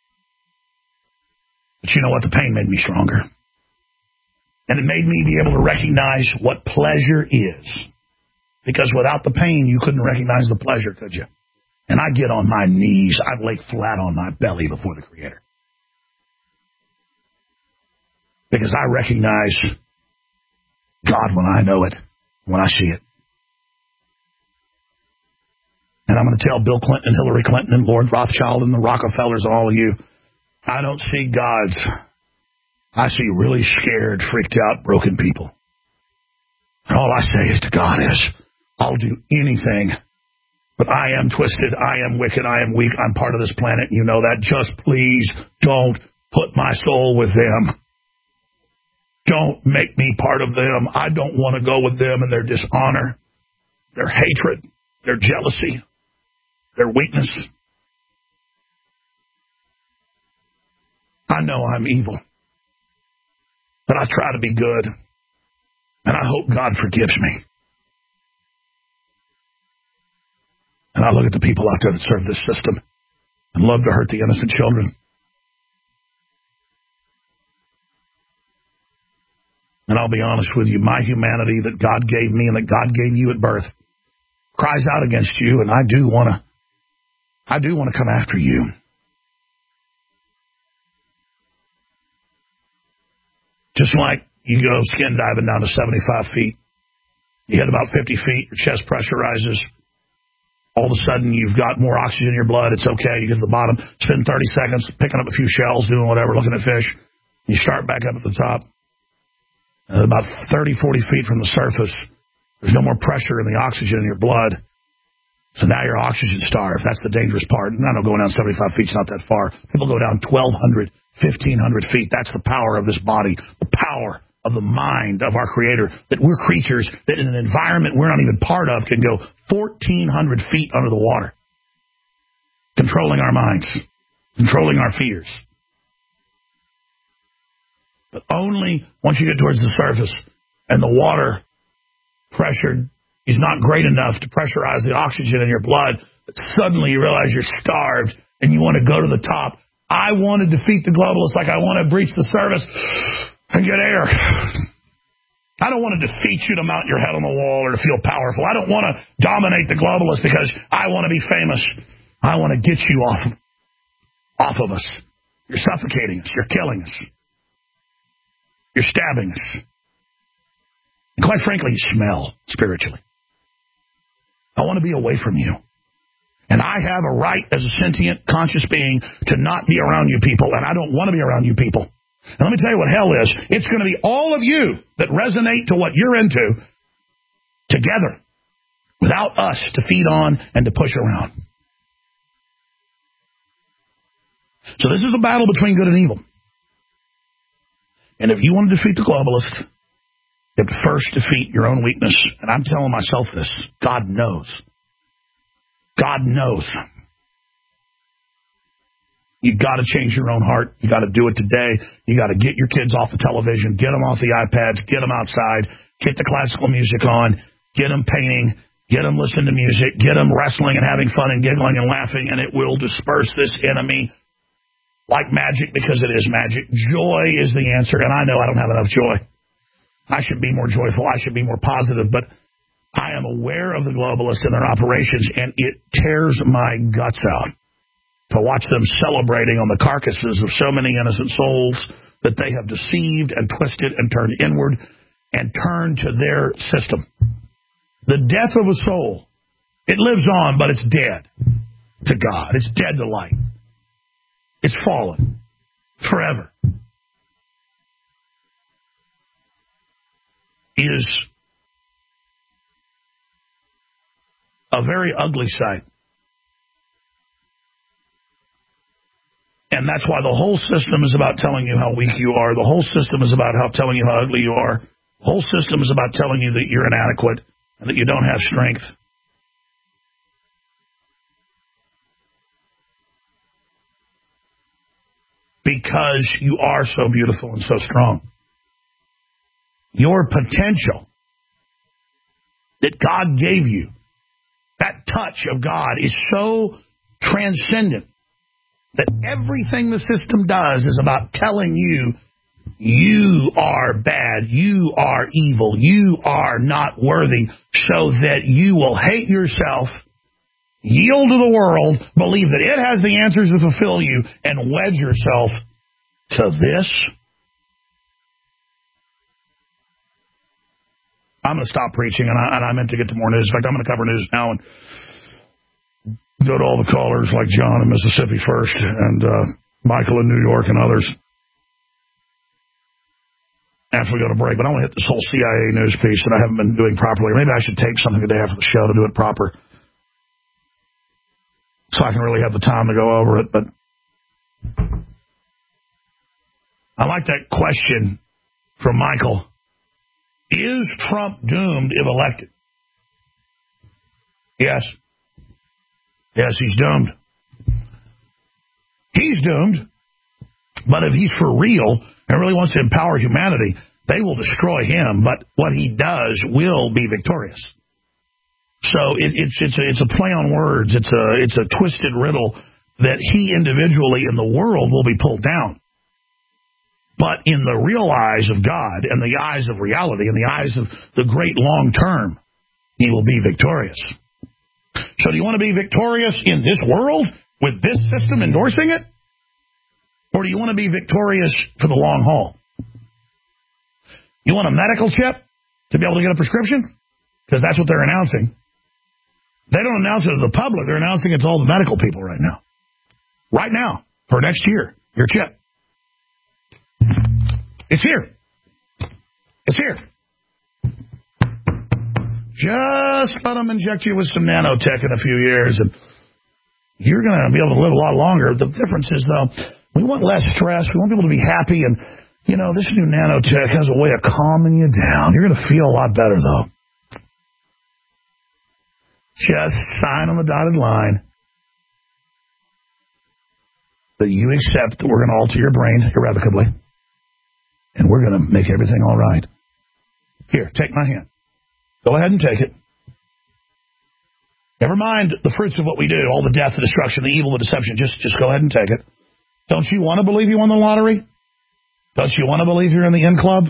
But you know what? The pain made me stronger. And it made me be able to recognize what pleasure is. Because without the pain, you couldn't recognize the pleasure, could you? And I get on my knees. I lay flat on my belly before the Creator. Because I recognize God when I know it, when I see it. And I'm going to tell Bill Clinton and Hillary Clinton and Lord Rothschild and the Rockefellers and all of you, I don't see gods. I see really scared, freaked out, broken people. And all I say is to God is, I'll do anything, but I am twisted, I am wicked, I am weak, I'm part of this planet, you know that. Just please don't put my soul with them. Don't make me part of them. I don't want to go with them in their dishonor, their hatred, their jealousy, their weakness. I know I'm evil, but I try to be good, and I hope God forgives me. And I look at the people out there that serve this system and love to hurt the innocent children. And I'll be honest with you, my humanity that God gave me and that God gave you at birth cries out against you, and I do want to come after you. Just like you go skin diving down to 75 feet, you hit about 50 feet, your chest pressure rises. All of a sudden, you've got more oxygen in your blood. It's okay. You get to the bottom, spend 30 seconds picking up a few shells, doing whatever, looking at fish. You start back up at the top. About 30, 40 feet from the surface, there's no more pressure in the oxygen in your blood. So now you're oxygen starved. That's the dangerous part. I know going down 75 feet is not that far. People go down 1,200, 1,500 feet. That's the power of this body, the power of the mind of our Creator, that we're creatures that in an environment we're not even part of can go 1,400 feet under the water, controlling our minds, controlling our fears. But only once you get towards the surface and the water pressure is not great enough to pressurize the oxygen in your blood, that suddenly you realize you're starved and you want to go to the top. I want to defeat the globalists like I want to breach the surface and get air. I don't want to defeat you to mount your head on the wall or to feel powerful. I don't want to dominate the globalists because I want to be famous. I want to get you off of us. You're suffocating us. You're killing us. You're stabbing us. And quite frankly, you smell spiritually. I want to be away from you. And I have a right as a sentient, conscious being to not be around you people, and I don't want to be around you people. And let me tell you what hell is. It's going to be all of you that resonate to what you're into together without us to feed on and to push around. So this is a battle between good and evil. And if you want to defeat the globalists, you have to first defeat your own weakness. And I'm telling myself this. God knows. God knows. You've got to change your own heart. You got to do it today. You got to get your kids off the television, get them off the iPads, get them outside, get the classical music on, get them painting, get them listening to music, get them wrestling and having fun and giggling and laughing, and it will disperse this enemy like magic, because it is magic. Joy is the answer, and I know I don't have enough joy. I should be more joyful. I should be more positive, but I am aware of the globalists and their operations, and it tears my guts out to watch them celebrating on the carcasses of so many innocent souls that they have deceived and twisted and turned inward and turned to their system. The death of a soul, it lives on, but it's dead to God. It's dead to light. It's fallen forever. It is a very ugly sight. And that's why the whole system is about telling you how weak you are. The whole system is about telling you how ugly you are. The whole system is about telling you that you're inadequate and that you don't have strength. Because you are so beautiful and so strong. Your potential that God gave you That touch of God is so transcendent that everything the system does is about telling you, you are bad, you are evil, you are not worthy, so that you will hate yourself, yield to the world, believe that it has the answers to fulfill you, and wedge yourself to this. I'm going to stop preaching, and I meant to get to more news. In fact, I'm going to cover news now and go to all the callers like John in Mississippi first, and Michael in New York and others after we go to break. But I want to hit this whole CIA news piece that I haven't been doing properly. Maybe I should take something today after the show to do it proper so I can really have the time to go over it. But I like that question from Michael. Is Trump doomed if elected? Yes. Yes, he's doomed. He's doomed. But if he's for real and really wants to empower humanity, they will destroy him. But what he does will be victorious. So it's a play on words. It's a twisted riddle that he individually in the world will be pulled down. But in the real eyes of God and the eyes of reality and the eyes of the great long term, he will be victorious. So do you want to be victorious in this world with this system endorsing it? Or do you want to be victorious for the long haul? You want a medical chip to be able to get a prescription? Because that's what they're announcing. They don't announce it to the public. They're announcing it to all the medical people right now. Right now, for next year, your chip. It's here. It's here. Just let them inject you with some nanotech in a few years, and you're going to be able to live a lot longer. The difference is, though, we want less stress. We want people to be happy, and, you know, this new nanotech has a way of calming you down. You're going to feel a lot better, though. Just sign on the dotted line that you accept that we're going to alter your brain irrevocably. And we're going to make everything all right. Here, take my hand. Go ahead and take it. Never mind the fruits of what we do, all the death, the destruction, the evil, the deception. Just go ahead and take it. Don't you want to believe you won the lottery? Don't you want to believe you're in the in club?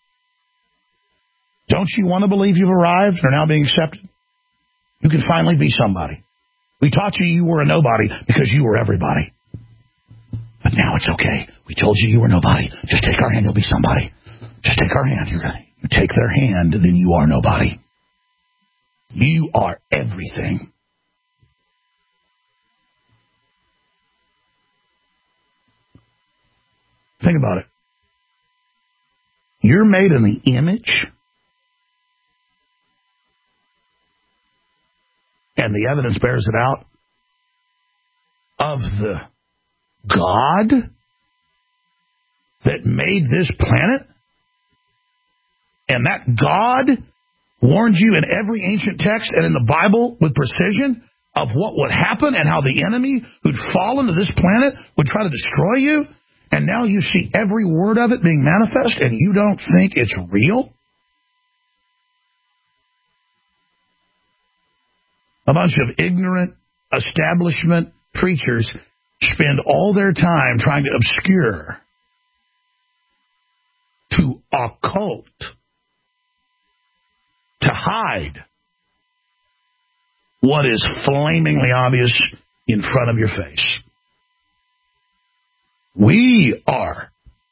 Don't you want to believe you've arrived and are now being accepted? You can finally be somebody. We taught you were a nobody because you were everybody. But now it's okay. We told you were nobody. Just take our hand, you'll be somebody. Just take our hand. You take their hand, then you are nobody. You are everything. Think about it. You're made in the image and the evidence bears it out of the God that made this planet, and that God warned you in every ancient text and in the Bible with precision of what would happen and how the enemy who'd fallen to this planet would try to destroy you, and now you see every word of it being manifest and you don't think it's real? A bunch of ignorant establishment preachers spend all their time trying to obscure, to occult, to hide what is flamingly obvious in front of your face. We are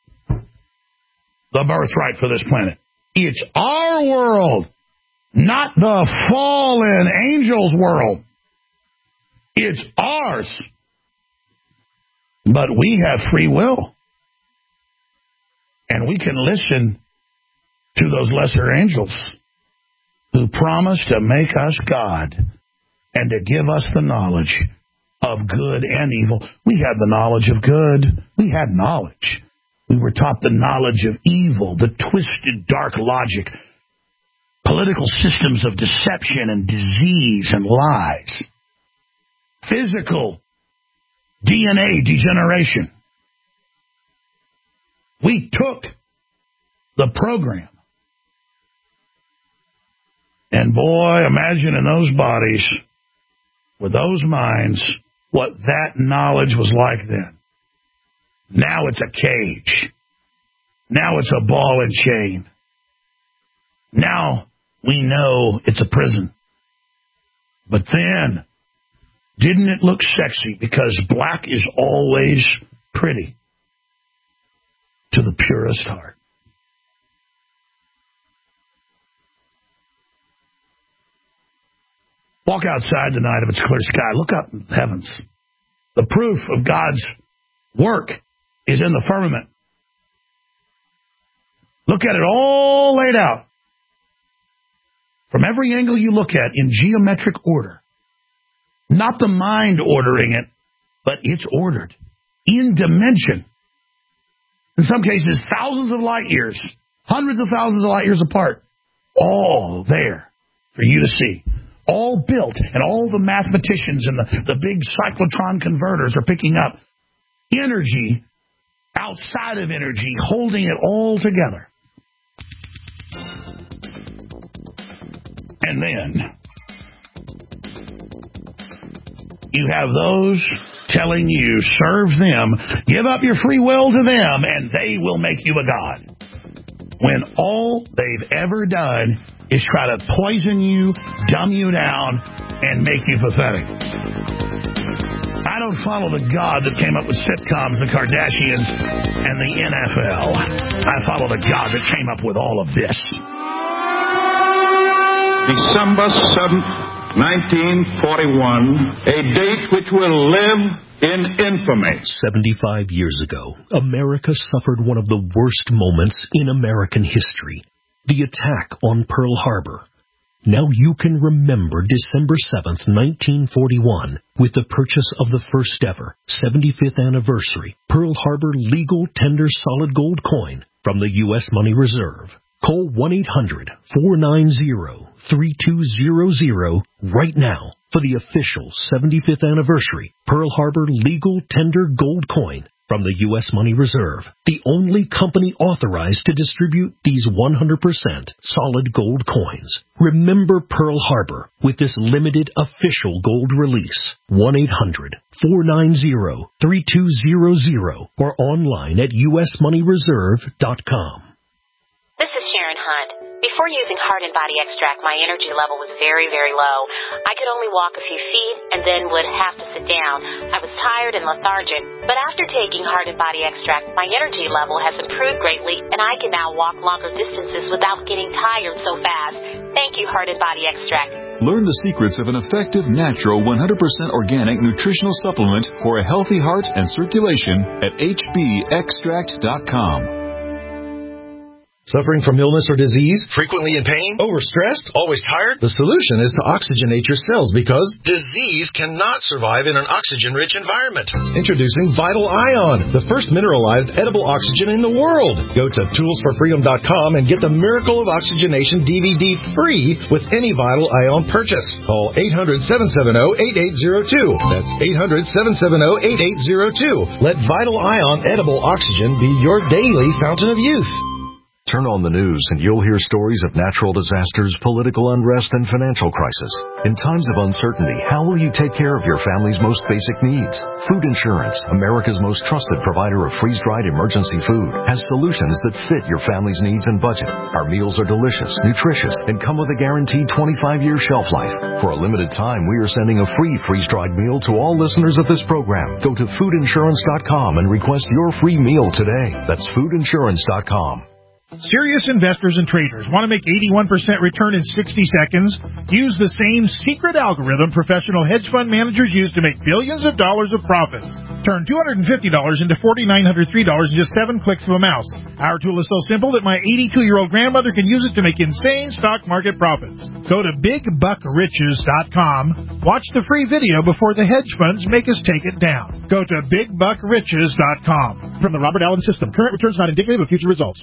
the birthright for this planet. It's our world, not the fallen angels' world. It's ours. But we have free will. And we can listen to those lesser angels who promise to make us God and to give us the knowledge of good and evil. We had the knowledge of good. We had knowledge. We were taught the knowledge of evil, the twisted, dark logic, political systems of deception and disease and lies, physical DNA degeneration. We took the program. And boy, imagine in those bodies for those minds what that knowledge was like then. Now it's a cage. Now it's a ball and chain. Now we know it's a prison. But then, didn't it look sexy? Because black is always pretty to the purest heart. Walk outside tonight if it's clear sky. Look up in the heavens. The proof of God's work is in the firmament. Look at it all laid out. From every angle you look at in geometric order. Not the mind ordering it, but it's ordered. In dimension. In some cases, thousands of light years. Hundreds of thousands of light years apart. All there for you to see. All built, and all the mathematicians and the big cyclotron converters are picking up energy outside of energy, holding it all together. And then you have those telling you, serve them, give up your free will to them, and they will make you a god. When all they've ever done is try to poison you, dumb you down, and make you pathetic. I don't follow the God that came up with sitcoms, the Kardashians, and the NFL. I follow the God that came up with all of this. December 7th, 1941, a date which will live in infamy. 75 years ago, America suffered one of the worst moments in American history. The attack on Pearl Harbor. Now you can remember December 7th, 1941, with the purchase of the first ever 75th anniversary Pearl Harbor legal tender solid gold coin from the U.S. Money Reserve. Call 1-800-490-3200 right now for the official 75th anniversary Pearl Harbor legal tender gold coin from the U.S. Money Reserve, the only company authorized to distribute these 100% solid gold coins. Remember Pearl Harbor with this limited official gold release. 1-800-490-3200 or online at usmoneyreserve.com. This is Sharon Hunt. Before using Heart and Body Extract, my energy level was very, very low. I could only walk a few feet and then would have to sit down. I was tired and lethargic. But after taking Heart and Body Extract, my energy level has improved greatly, and I can now walk longer distances without getting tired so fast. Thank you, Heart and Body Extract. Learn the secrets of an effective, natural, 100% organic nutritional supplement for a healthy heart and circulation at hbextract.com. Suffering from illness or disease? Frequently in pain? Overstressed? Always tired? The solution is to oxygenate your cells because disease cannot survive in an oxygen-rich environment. Introducing Vital Ion, the first mineralized edible oxygen in the world. Go to toolsforfreedom.com and get the Miracle of Oxygenation DVD free with any Vital Ion purchase. Call 800-770-8802. That's 800-770-8802. Let Vital Ion edible oxygen be your daily fountain of youth. Turn on the news and you'll hear stories of natural disasters, political unrest, and financial crisis. In times of uncertainty, how will you take care of your family's most basic needs? Food Insurance, America's most trusted provider of freeze-dried emergency food, has solutions that fit your family's needs and budget. Our meals are delicious, nutritious, and come with a guaranteed 25-year shelf life. For a limited time, we are sending a free freeze-dried meal to all listeners of this program. Go to foodinsurance.com and request your free meal today. That's foodinsurance.com. Serious investors and traders want to make 81% return in 60 seconds? Use the same secret algorithm professional hedge fund managers use to make billions of dollars of profits. Turn $250 into $4,903 in just 7 clicks of a mouse. Our tool is so simple that my 82-year-old grandmother can use it to make insane stock market profits. Go to BigBuckRiches.com. Watch the free video before the hedge funds make us take it down. Go to BigBuckRiches.com. From the Robert Allen System, current returns not indicative of future results.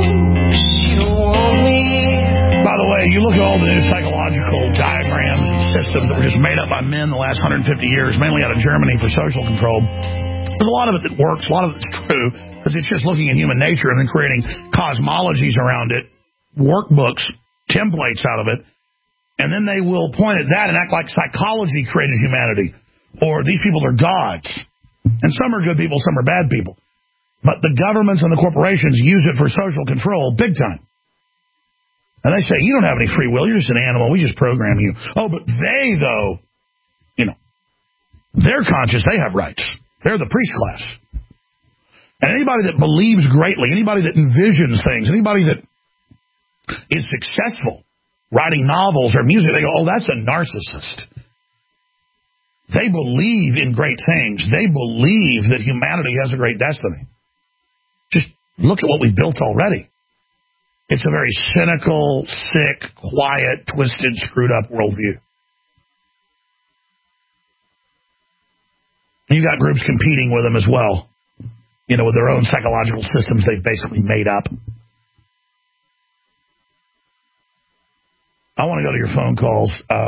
You look at all the new psychological diagrams and systems that were just made up by men the last 150 years, mainly out of Germany for social control. There's a lot of it that works, a lot of it's true, because it's just looking at human nature and then creating cosmologies around it, workbooks, templates out of it, and then they will point at that and act like psychology created humanity, or these people are gods. And some are good people, some are bad people. But the governments and the corporations use it for social control big time. And they say, you don't have any free will, you're just an animal, we just program you. Oh, but they, though, they're conscious, they have rights. They're the priest class. And anybody that believes greatly, anybody that envisions things, anybody that is successful writing novels or music, they go, oh, that's a narcissist. They believe in great things. They believe that humanity has a great destiny. Just look at what we built already. It's a very cynical, sick, quiet, twisted, screwed up worldview. You got groups competing with them as well, with their own psychological systems they've basically made up. I want to go to your phone calls.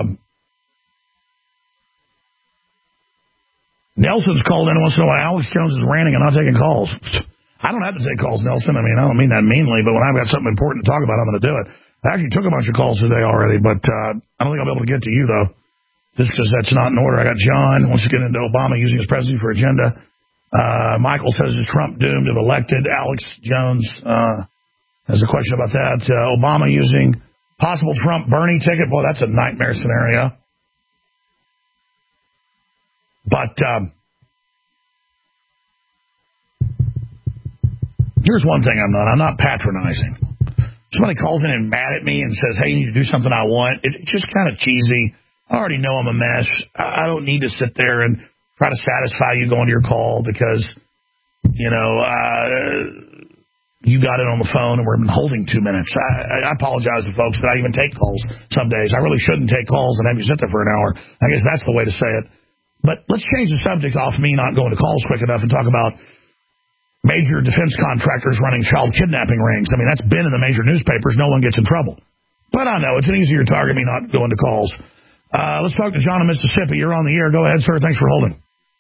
Nelson's called in once in a while. Alex Jones is ranting and not taking calls. I don't have to take calls, Nelson. I mean, I don't mean that meanly, but when I've got something important to talk about, I'm going to do it. I actually took a bunch of calls today already, but I don't think I'll be able to get to you, though. Just because that's not in order. I got John wants to get into Obama using his presidency for agenda. Michael says, is Trump doomed if elected? Alex Jones has a question about that. Obama using possible Trump-Bernie ticket. Boy, that's a nightmare scenario. But here's one thing I'm not patronizing. Somebody calls in and mad at me and says, hey, you need to do something I want. It's just kind of cheesy. I already know I'm a mess. I don't need to sit there and try to satisfy you going to your call because, you got it on the phone and we're holding 2 minutes. I apologize to folks that I even take calls some days. I really shouldn't take calls and have you sit there for an hour. I guess that's the way to say it. But let's change the subject off me not going to calls quick enough and talk about major defense contractors running child kidnapping rings. I mean, that's been in the major newspapers. No one gets in trouble. But I know it's an easier target me not going to calls. Let's talk to John in Mississippi. You're on the air. Go ahead, sir. Thanks for holding.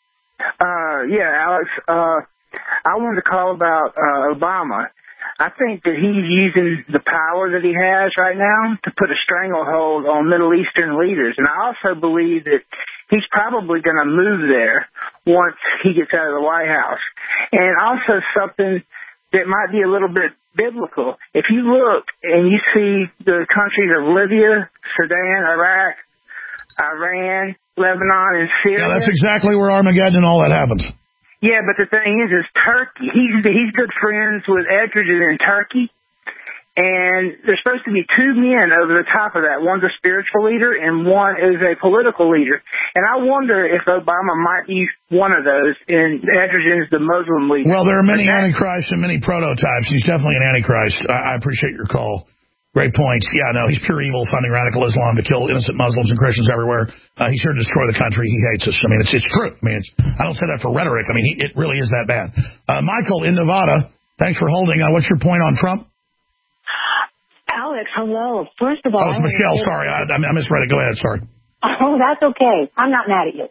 Yeah, Alex. I wanted to call about Obama. I think that he's using the power that he has right now to put a stranglehold on Middle Eastern leaders. And I also believe that he's probably going to move there once he gets out of the White House. And also something that might be a little bit biblical. If you look and you see the countries of Libya, Sudan, Iraq, Iran, Lebanon, and Syria. Yeah, that's exactly where Armageddon and all that happens. Yeah, but the thing is Turkey. He's good friends with Erdogan in Turkey. And there's supposed to be 2 men over the top of that. One's a spiritual leader and one is a political leader. And I wonder if Obama might be one of those, and Erdogan's the Muslim leader. Well, there are many antichrists and many prototypes. He's definitely an antichrist. I appreciate your call. Great points. Yeah, no, he's pure evil, funding radical Islam to kill innocent Muslims and Christians everywhere. He's here to destroy the country. He hates us. I mean, it's true. I mean, I don't say that for rhetoric. I mean, it really is that bad. Michael in Nevada, thanks for holding. What's your point on Trump? Alex, hello. First of all... Oh, it's Michelle. Sorry, I misread it. Go ahead. Sorry. Oh, that's okay. I'm not mad at you.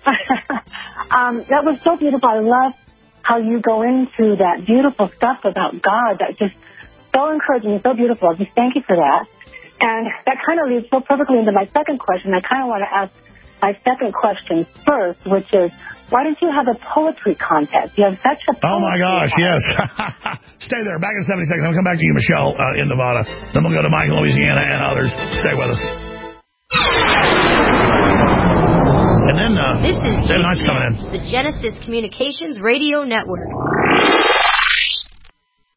That was so beautiful. I love how you go into that beautiful stuff about God that just so encouraging, so beautiful. Just thank you for that. And that kind of leads so perfectly into my second question. I kind of want to ask my second question first, which is, why didn't you have a poetry contest? You have such a poetry Oh, my gosh, yes. Stay there. Back in 70 seconds. I'll come back to you, Michelle, in Nevada. Then we'll go to Mike in Louisiana and others. Stay with us. And then, this is David Knight's coming in. The Genesis Communications Radio Network.